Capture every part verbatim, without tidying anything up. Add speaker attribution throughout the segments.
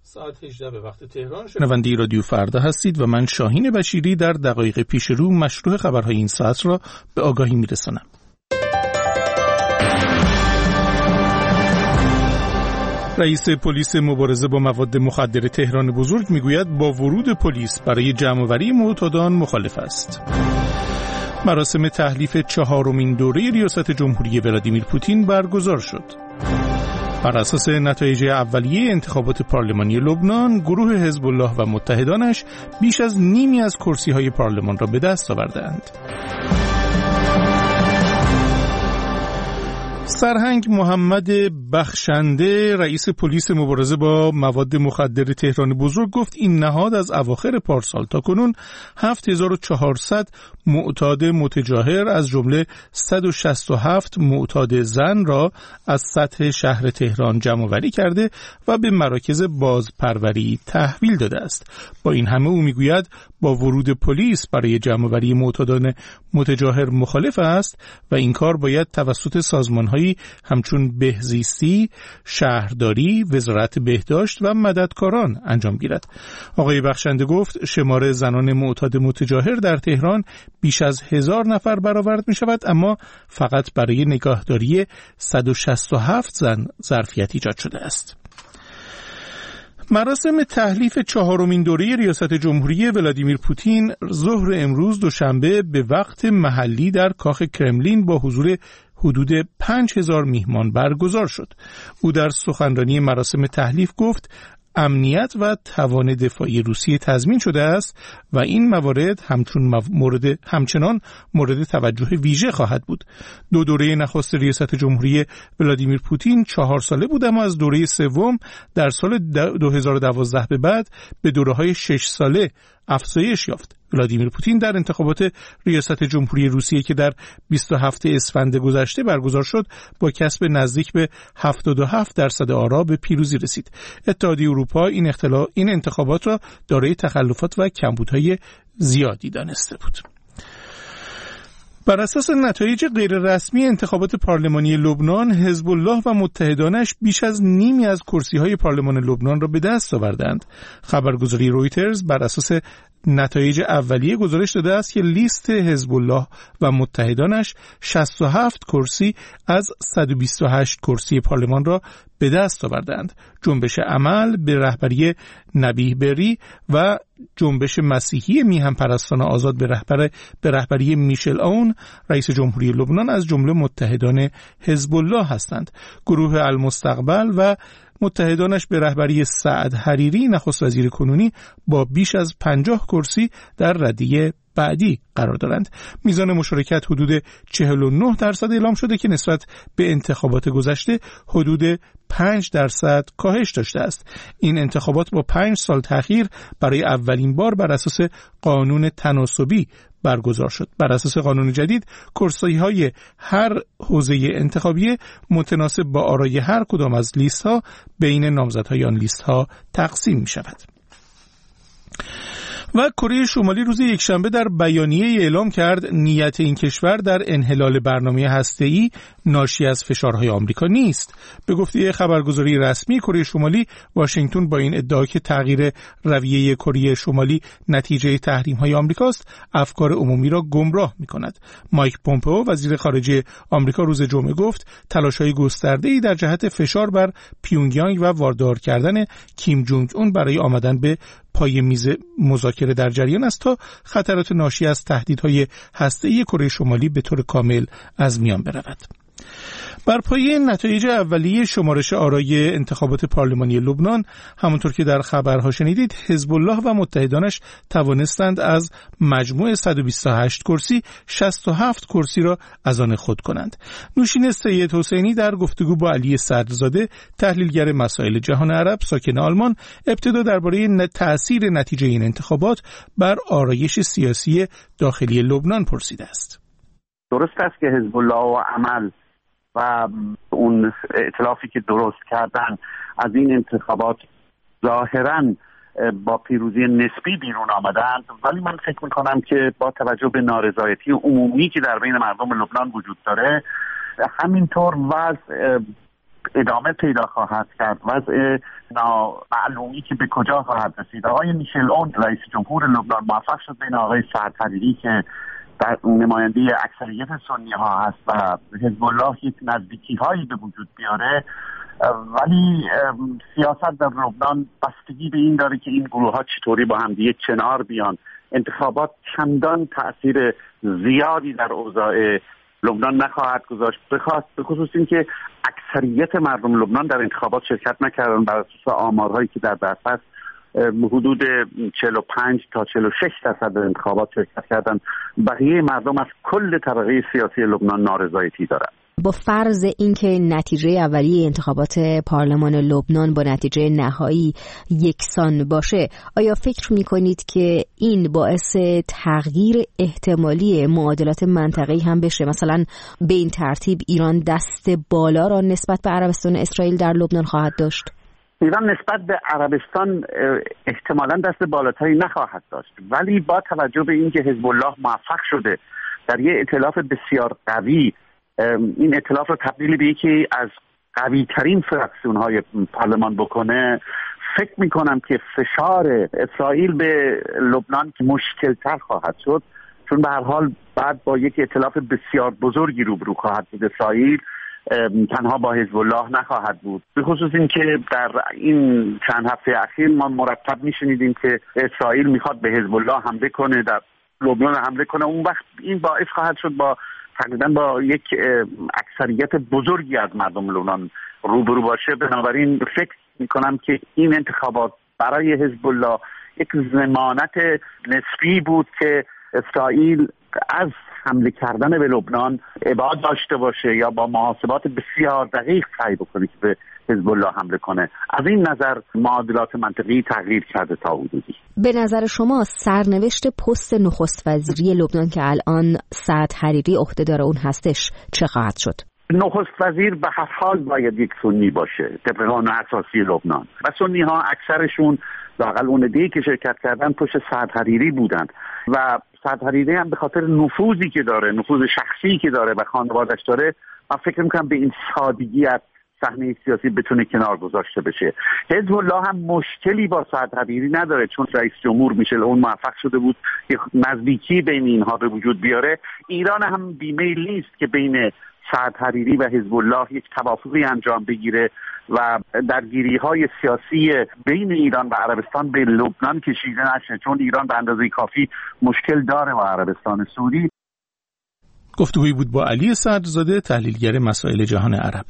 Speaker 1: ساعت هجده به وقت تهران. شنونده رادیو فردا هستید و من شاهین بشیری در دقایق پیش رو مشروع خبرهای این ساعت را به آگاهی میرسانم. رئیس پلیس مبارزه با مواد مخدر تهران بزرگ میگوید با ورود پلیس برای جمع‌آوری معتادان مخالف است. مراسم تحلیف چهارمین دوره ریاست جمهوری ولادیمیر پوتین برگزار شد. بر اساس نتایج اولیه انتخابات پارلمانی لبنان، گروه حزب الله و متحدانش بیش از نیمی از کرسی‌های پارلمان را به دست آوردند. سرهنگ محمد بخشنده رئیس پلیس مبارزه با مواد مخدر تهران بزرگ گفت این نهاد از اواخر پارسال تا کنون هفت هزار و چهارصد معتاد متجاهر از جمله صد و شصت و هفت معتاد زن را از سطح شهر تهران جمع‌آوری کرده و به مراکز بازپروری تحویل داده است. با این همه او میگوید با ورود پلیس برای جمع‌آوری معتادان متجاهر مخالف است و این کار باید توسط سازمان‌های همچون بهزیستی، شهرداری، وزارت بهداشت و مددکاران انجام گیرد. آقای بخشنده گفت شمار زنان معتاد متجاهر در تهران بیش از هزار نفر برآورد می شود، اما فقط برای نگهداری صد و شصت و هفت زن ظرفیت ایجاد شده است. مراسم تحلیف چهارمین دوره ریاست جمهوری ولادیمیر پوتین ظهر امروز دوشنبه به وقت محلی در کاخ کرملین با حضور حدود پنج هزار میهمان برگزار شد. او در سخنرانی مراسم تحلیف گفت امنیت و توان دفاعی روسیه تضمین شده است و این موارد همچون مورد همچنان مورد توجه ویژه خواهد بود. دو دوره نخست ریاست جمهوری ولادیمیر پوتین چهار ساله بود، اما از دوره سوم در سال دو هزار و دوازده به بعد به دوره‌های شش ساله افزایش یافت. ولادیمیر پوتین در انتخابات ریاست جمهوری روسیه که در بیست و هفتم اسفند گذشته برگزار شد با کسب نزدیک به هفتاد و هفت درصد آرا به پیروزی رسید. اتحادیه اروپا این اختلاف این انتخابات را دارای تخلفات و کمبودهای زیادی دانسته بود. بر اساس نتایج غیررسمی انتخابات پارلمانی لبنان، حزب الله و متحدانش بیش از نیمی از کرسی‌های پارلمان لبنان را به دست آوردند. خبرگزاری رویترز بر اساس نتایج اولیه گزارش داده است که لیست حزب الله و متحدانش شصت و هفت کرسی از صد و بیست و هشت کرسی پارلمان را به دست آوردند. جنبش عمل به رهبری نبیه بری و جنبش مسیحی میهن پرستان آزاد به رهبر به رهبری میشل اون رئیس جمهوری لبنان از جمله متحدان حزب الله هستند. گروه المستقبل و متحدانش به رهبری سعد حریری نخست وزیر کنونی با بیش از پنجاه کرسی در ردیه بعدی قرار دارند. میزان مشارکت حدود چهل و نه درصد اعلام شده که نسبت به انتخابات گذشته حدود پنج درصد کاهش داشته است. این انتخابات با پنج سال تأخیر برای اولین بار بر اساس قانون تناسبی برگزار شد. بر اساس قانون جدید کرسی‌های هر حوزه انتخابی متناسب با آرای هر کدام از لیست‌ها بین نامزدهای آن لیست‌ها تقسیم می‌شود. و کره شمالی روز یکشنبه در بیانیه اعلام کرد نیت این کشور در انحلال برنامه هسته‌ای ناشی از فشارهای آمریکا نیست. به گفته خبرگزاری رسمی کره شمالی، واشنگتن با این ادعا که تغییر رویه کره شمالی نتیجه تحریم‌های آمریکاست، افکار عمومی را گمراه می‌کند. مایک پومپئو وزیر خارجه آمریکا روز جمعه گفت تلاش‌های گسترده‌ای در جهت فشار بر پیونگیانگ و واردار کردن کیم جونگ اون برای آمدن به پای میز مذاکره در جریان است تا خطرات ناشی از تهدیدهای هسته‌ای کره شمالی به طور کامل از میان برود. بر پایه نتایج اولیه شمارش آرای انتخابات پارلمانی لبنان، همونطور که در خبرها شنیدید، حزب الله و متحدانش توانستند از مجموع صد و بیست و هشت کرسی شصت و هفت کرسی را از آن خود کنند. نوشین سید حسینی در گفتگو با علی صدرزاده، تحلیلگر مسائل جهان عرب ساکن آلمان، ابتدا درباره تأثیر نتیجه این انتخابات بر آرایش سیاسی داخلی لبنان پرسیده است.
Speaker 2: درست است که حزب الله و عمل و اون ائتلافی که درست کردن از این انتخابات ظاهراً با پیروزی نسبی بیرون آمدند، ولی من فکر میکنم که با توجه به نارضایتی عمومی که در بین مردم لبنان وجود داره، همینطور وضع ادامه پیدا خواهد کرد، وضع نامعلومی که به کجا خواهد رسید. آقای میشل اون رئیس جمهور لبنان موفق شد بین آقای سعد حریری که در نماینده اکثریت سنی ها هست و حزب الله یک نزدیکی هایی به وجود بیاره، ولی سیاست در لبنان بستگی به این داره که این گروه ها چطوری با هم دیگه کنار بیان. انتخابات چندان تأثیر زیادی در اوضاع لبنان نخواهد گذاشت، بخواست به خصوص این که اکثریت مردم لبنان در انتخابات شرکت نکردن. بر اساس آمارهایی که در دست است حدود چهل و پنج تا چهل و شش درصد در انتخابات شرکت کردن. بقیه مردم از کل طبقه سیاسی لبنان نارضایتی دارند.
Speaker 3: با فرض اینکه نتیجه اولیه انتخابات پارلمان لبنان با نتیجه نهایی یکسان باشه، آیا فکر می‌کنید که این باعث تغییر احتمالی معادلات منطقه‌ای هم بشه؟ مثلا به این ترتیب ایران دست بالا را نسبت به عربستان و اسرائیل در لبنان خواهد داشت؟
Speaker 2: ایران نسبت به عربستان احتمالاً دست بالاتری نخواهد داشت، ولی با توجه به اینکه حزب الله موفق شده در یک ائتلاف بسیار قوی این ائتلاف رو تبدیل به یکی از قوی ترین فراکسیون های پارلمان بکنه، فکر می کنم که فشار اسرائیل به لبنان مشکل تر خواهد شد، چون به هر حال بعد با یک ائتلاف بسیار بزرگی روبرو خواهد بود. اسرائیل تنها با حزب الله نخواهد بود، به خصوص این که در این چند هفته اخیر ما مرتب می شنیدیم که اسرائیل میخواد به حزب الله حمله کنه، در لبنان حمله کنه. اون وقت این باعث خواهد شد با تقریبا با یک اکثریت بزرگی از مردم لبنان روبرو باشه. بنابراین فکر میکنم که این انتخابات برای حزب الله یک ضمانت نسبی بود که اسرائیل از حمله کردن به لبنان ابعاد داشته باشه یا با محاسبات بسیار دقیق سعی بکنه که به حزب الله حمله کنه. از این نظر معادلات منطقی تغییر کرده تا حدودی.
Speaker 3: به نظر شما سرنوشت پست نخست وزیری لبنان که الان سعد حریری عهدهدار اون هستش چه خواهد شد؟
Speaker 2: نخست وزیر به هر حال باید یک سنی باشه طبق قانون اساسی لبنان و سنی ها اکثرشون لااقل اون عده‌ای که شرکت کردن پشت سعد حریری بودن و سعد حریری هم به خاطر نفوذی که داره، نفوذ شخصی که داره و خانواده‌اش داره، من فکر می‌کنم به این سادگی از صحنه سیاسی بتونه کنار گذاشته بشه. حزب الله هم مشکلی با سعد حریری نداره، چون رئیس جمهور میشل اون موفق شده بود که نزدیکی بین اینها به وجود بیاره. ایران هم بیمیل نیست که بین سعد حریری و حزب الله یک توافقی انجام بگیره و درگیری‌های سیاسی بین ایران و عربستان به لبنان کشیده نشه، چون ایران به اندازه کافی مشکل داره با عربستان سعودی.
Speaker 1: گفتگویی بود با علی صدرزاده، تحلیلگر مسائل جهان عرب.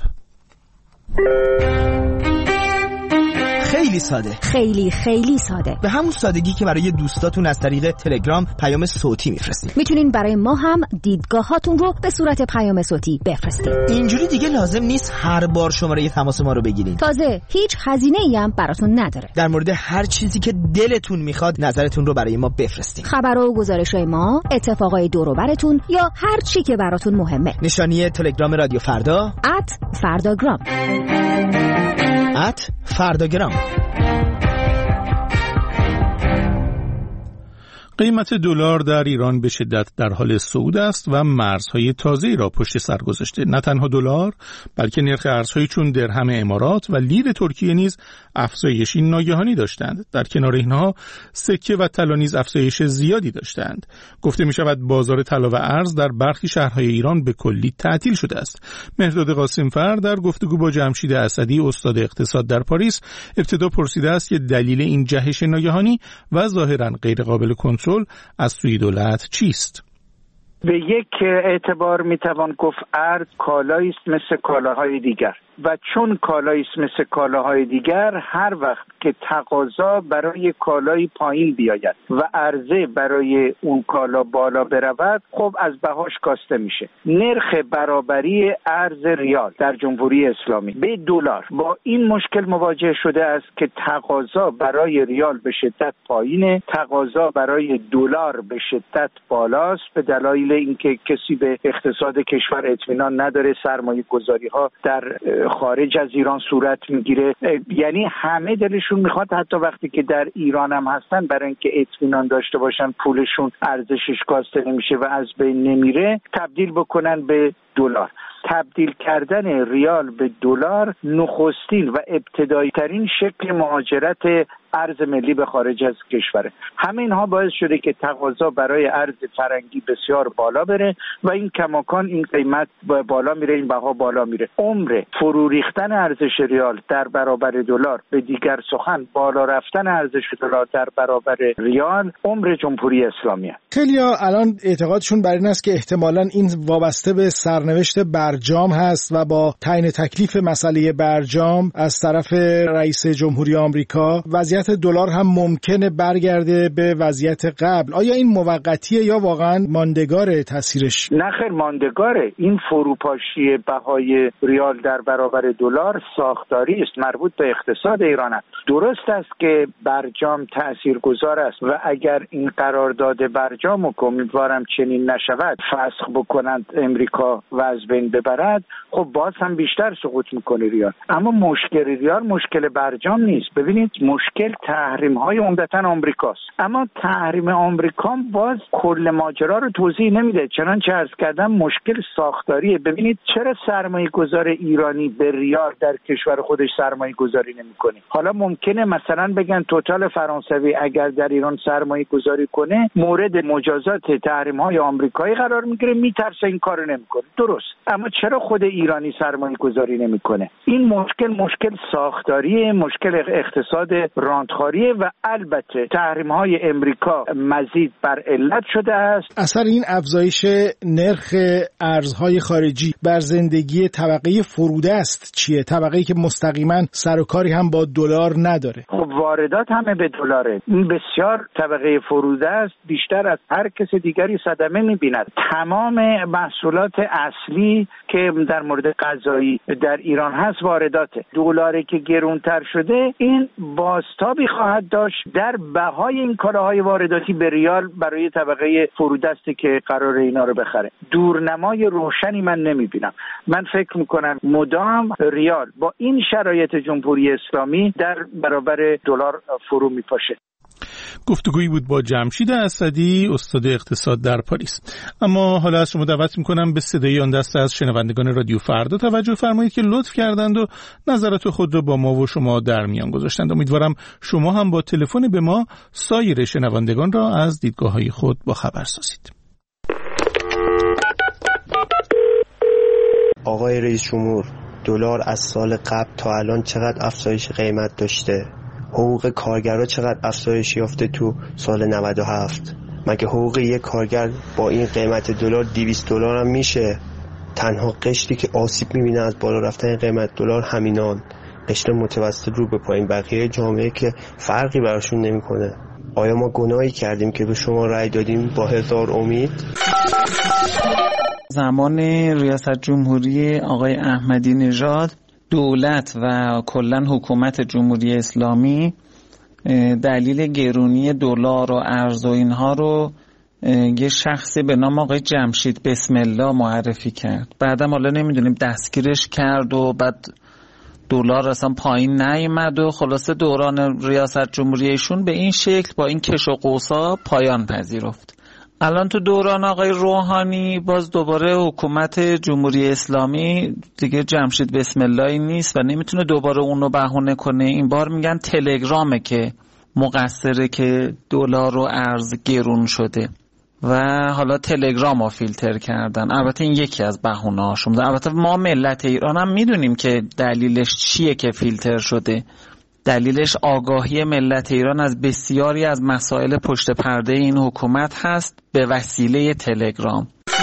Speaker 4: خیلی ساده،
Speaker 3: خیلی خیلی ساده،
Speaker 4: به همون سادگی که برای دوستاتون از طریق تلگرام پیام صوتی میفرستید.
Speaker 3: میتونین برای ما هم دیدگاهاتون رو به صورت پیام صوتی بفرستید.
Speaker 4: اینجوری دیگه لازم نیست هر بار شماره تماس ما رو بگیرین.
Speaker 3: تازه هیچ هزینه‌ای هم براتون نداره.
Speaker 4: در مورد هر چیزی که دلتون میخواد نظرتون رو برای ما بفرستید.
Speaker 3: خبر و گزارش‌های ما، اتفاقای دور و برتون یا هر چی که براتون مهمه.
Speaker 4: نشانی تلگرام رادیو فردا
Speaker 3: ات فرداگرام
Speaker 4: ات فرداگرام.
Speaker 1: قیمت دلار در ایران به شدت در حال صعود است و مرزهای تازه‌ای را پشت سر گذاشته. نه تنها دلار، بلکه نرخ ارزهایی چون درهم امارات و لیر ترکیه نیز افزایشی ناگهانی داشتند. در کنار اینها سکه و طلا نیز افزایش زیادی داشتند. گفته می شود بازار طلا و ارز در برخی شهرهای ایران به کلی تعطیل شده است. مهرداد قاسمفر در گفتگو با جمشید اسدی استاد اقتصاد در پاریس ابتدا پرسیده است که دلیل این جهش ناگهانی و ظاهراً غیر قابل کنترل از سوی دولت چیست؟
Speaker 5: به یک اعتبار میتوان گفت ارز کالایی است مثل کالاهای دیگر و چون کالایی است مثل کالاهای دیگر، هر وقت که تقاضا برای کالایی پایین بیاید و عرضه برای اون کالا بالا برود، خب از بهاش کاسته میشه. نرخ برابری ارز ریال در جمهوری اسلامی به دلار با این مشکل مواجه شده است که تقاضا برای ریال به شدت پایینه، تقاضا برای دلار به شدت بالاست، به دلایل اینکه کسی به اقتصاد کشور اطمینان نداره، سرمایه گذاری ها در خارج از ایران صورت میگیره. یعنی همه دلشون میخواد حتی وقتی که در ایران هم هستن برای اینکه اطمینان داشته باشن پولشون ارزشش کاسته نمیشه و از بین نمیره، تبدیل بکنن به دلار. تبدیل کردن ریال به دلار نخستین و ابتدایی ترین شکل مهاجرت ارز ملی به خارج از کشوره. همه اینها باعث شده که تقاضا برای ارز فرنگی بسیار بالا بره و این کماکان این قیمت بالا میره، این بها بالا میره. عمر فرو ریختن ارزش ریال در برابر دلار، به دیگر سخن بالا رفتن ارزش دلار در برابر ریال، عمر جمهوری اسلامی است.
Speaker 1: خیلی‌ها الان اعتقادشون بر این است که احتمالاً این وابسته به سرنوشت برجام هست و با تعیین تکلیف مسئله برجام از طرف رئیس جمهوری آمریکا وضعیت دلار هم ممکنه برگرده به وضعیت قبل. آیا این موقتیه یا واقعا ماندگاره تاثیرش؟
Speaker 5: نه خیر، ماندگاره. این فروپاشی بهای ریال در برابر دلار ساختاری است، مربوط به اقتصاد ایران است. درست است که برجام تاثیرگذار است و اگر این قرارداد برجام و امیدوارم چنین نشود فسخ بکنند امریکا و از بین ببرد، خب باز هم بیشتر سقوط میکنه ریال. اما مشکل ریال مشکل برجام نیست. ببینید مشکل تحریم های عمدتاً آمریکاست. اما تحریم آمریکا باز کل ماجرا رو توضیح نمیده. چنانچه عرض کردم مشکل ساختاریه. ببینید چرا سرمایه گذار ایرانی به ریال در کشور خودش سرمایه گذاری نمیکنه؟ حالا ممکنه مثلا بگن توتال فرانسوی اگر در ایران سرمایه گذاری کنه مورد مجازات تحریم های آمریکایی قرار میگیره، میترسه این کارو نمیکنه. درست. اما چرا خود ایرانی سرمایه گذاری نمیکنه؟ این مشکل مشکل ساختاریه، مشکل اقتصاد رانتخاریه و البته تحریم های امریکا مزید بر علت شده است.
Speaker 1: اثر این افزایش نرخ ارزهای خارجی بر زندگی طبقه فروده است چیه؟ طبقه‌ای که مستقیما سر و کاری هم با دلار نداره.
Speaker 5: خب واردات همه به دلاره. این بسیار طبقه فروده است، بیشتر از هر کس دیگری صدمه می‌بیند. تمام محصولات اصلی که در مورد غذایی در ایران هست وارداته. دلاری که گرانتر شده این بازتابی خواهد داشت در بهای این کالاهای وارداتی به ریال برای طبقه فرودستی که قرار اینا رو بخره. دورنمای روشنی من نمیبینم. من فکر میکنم مدام ریال با این شرایط جمهوری اسلامی در برابر دلار فرو میپاشه.
Speaker 1: گفتگویی بود با جمشید اسدی، استاد اقتصاد در پاریس. اما حالا از شما دعوت میکنم به صدای آن دسته از شنوندگان رادیو فردا توجه فرمایید که لطف کردند و نظرات خود را با ما و شما در میان گذاشتند. امیدوارم شما هم با تلفن به ما سایر شنوندگان را از دیدگاه‌های خود با خبر سازید.
Speaker 6: آقای رئیس جمهور، دلار از سال قبل تا الان چقدر افزایش قیمت داشته؟ حقوق کارگرها چقدر افزایش یافته تو سال نود و هفت؟ مگه حقوق یک کارگر با این قیمت دلار دویست دلار هم میشه؟ تنها قشری که آسیب میبینه از بالا رفتن قیمت دلار همینان، قشر متوسط رو به پایین، بقیه جامعه که فرقی براشون نمیکنه. آیا ما گناهی کردیم که به شما رأی دادیم با هزار امید؟
Speaker 7: زمان ریاست جمهوری آقای احمدی نژاد دولت و کلاً حکومت جمهوری اسلامی دلیل گرونی دلار و ارز و اینها رو یه شخصی به نام آقای جمشید بسم الله معرفی کرد. بعدم حالا نمیدونیم دستگیرش کرد و بعد دلار اصلا پایین نیامد و خلاصه دوران ریاست جمهوری ایشون به این شکل با این کش و قوسا پایان پذیرفت. الان تو دوران آقای روحانی باز دوباره حکومت جمهوری اسلامی دیگه جمشید بسم الله نیست و نمیتونه دوباره اونو بهونه کنه. این بار میگن تلگرامه که مقصره که دلار و ارز گرون شده و حالا تلگرام رو فیلتر کردن. البته این یکی از بهونه هاشون. البته ما ملت ایران هم میدونیم که دلیلش چیه که فیلتر شده. دلیلش آگاهی ملت ایران از بسیاری از مسائل پشت پرده این حکومت هست به وسیله تلگرام.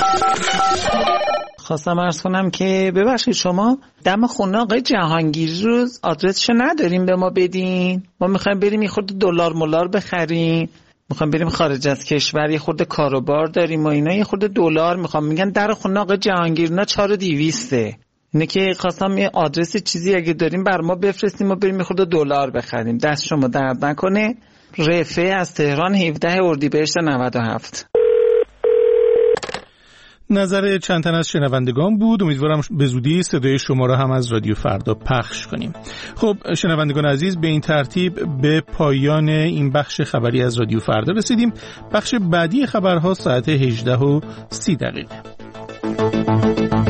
Speaker 7: خواستم عرض کنم که ببخشید شما دم خونه آقای جهانگیری رو آدرسشو نداریم به ما بدین؟ ما میخوایم بریم یه خورده دلار مولار بخریم، میخوایم بریم خارج از کشور، یه خورده کاروبار داریم و اینا، یه خورده دلار میخوام. میگن در خونه آقای جهانگیری نه چهار و دویسته. اینه که خواستم یه آدرس چیزی اگه داریم بر ما بفرستیم و بریم یه خورده دلار بخریم. دست شما درد نکنه. رفعه از تهران هفدهم اردیبهشت نود و هفت.
Speaker 1: نظر چند تن از شنوندگان بود. امیدوارم به زودی صدای شما را هم از رادیو فردا پخش کنیم. خب شنوندگان عزیز، به این ترتیب به پایان این بخش خبری از رادیو فردا رسیدیم. بخش بعدی خبرها ساعت هجده و سی دقیقه.